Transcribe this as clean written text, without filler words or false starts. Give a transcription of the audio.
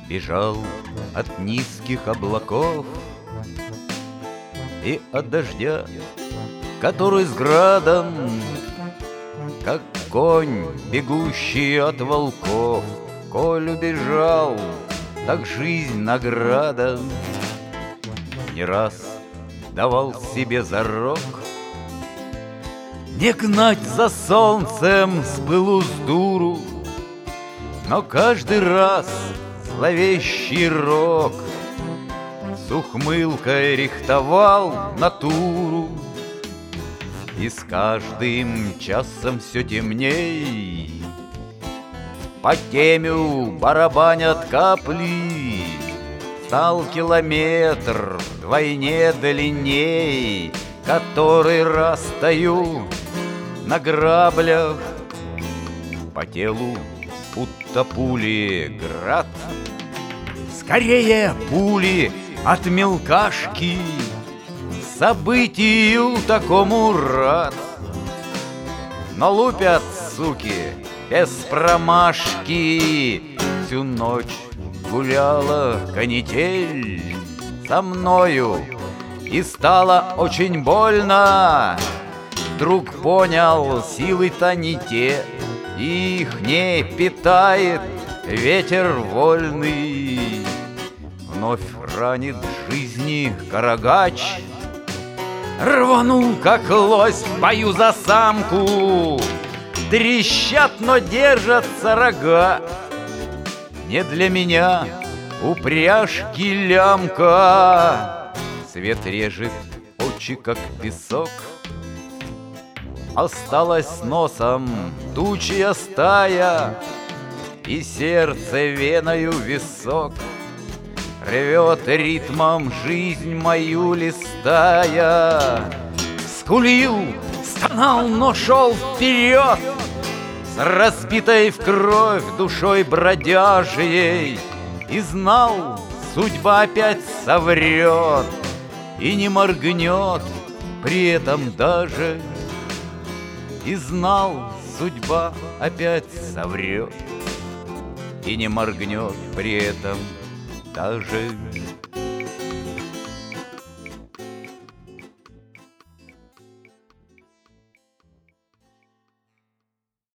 Бежал от низких облаков и от дождя, который с градом, как конь, бегущий от волков. Коль убежал, так жизнь награда. Не раз давал себе зарок не гнать за солнцем с пылу с дуру, но каждый раз зловещий рок с ухмылкой рихтовал натуру. И с каждым часом все темней по темю барабанят капли. Стал километр вдвойне длинней, который раз стою на граблях. По телу будто пули град. Скорее пули от мелкашки, событию такому рад. Но лупят, суки, без промашки. Всю ночь гуляла канитель со мною, и стало очень больно. Вдруг понял, силы-то не те, их не питает ветер вольный. Вновь ранит жизни карагач, рванул, как лось в бою за самку. Трещат, но держатся рога. Не для меня упряжки лямка. Свет режет очи, как песок. Осталась носом тучья стая, и сердце веною висок. Рвет ритмом жизнь мою листая. Скулил, стонал, но шел вперед с разбитой в кровь душой бродяжей. И знал, судьба опять соврет и не моргнет при этом даже. И знал, судьба опять соврет и не моргнет при этом даже.